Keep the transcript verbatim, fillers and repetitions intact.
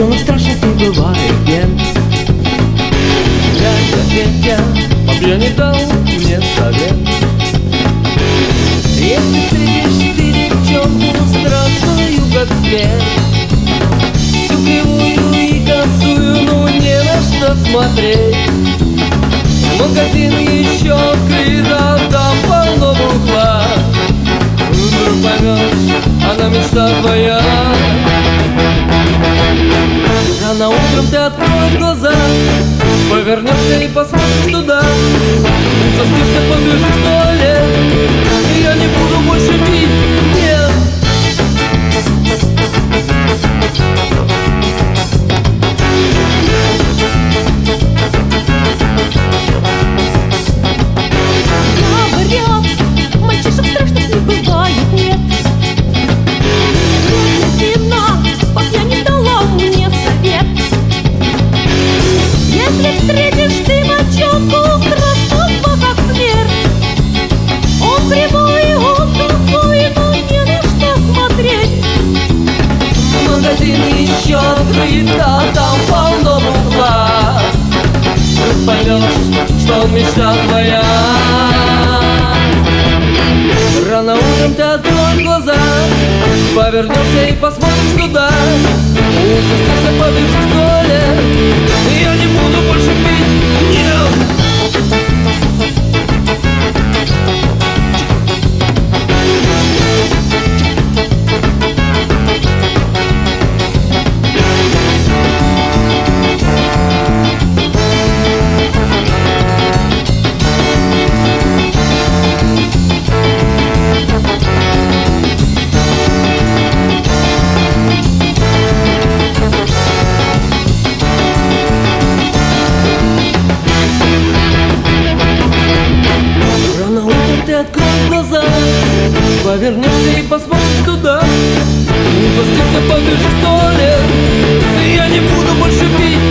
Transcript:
Самых страшных не бывает дней. Дядя Петя по пьяни дал мне совет: если встретишь ты девчонку страшную, как зверь, всю кривую и косую, ну не на что смотреть. Магазин еще открыт, а там полно бухла. Вдруг поймешь, она мечта твоя. Рано утром ты откроешь глаза, повернешься и посмотришь туда. Заснешься, побежишь в туалет, и я не буду больше пить, нет. Говорят, мальчишек страшных не бывает, нет. Зина по пьяни дала мне совет: если встретишь ты мальчонку страшного, как смерть, он прямой, он косой, но не на что смотреть. Магазин еще открыт, а там полно бухла. Ты поймешь, что он мечта твоя. Рано утром ты откроешь глаза, повернешься и посмотришь туда. Ужаснешься, побежишь в туалет, и я не буду больше пить, нет. Ты открой глаза, повернешься и посмотришь туда. Ужаснешься, побежишь в туалет, и я не буду больше пить.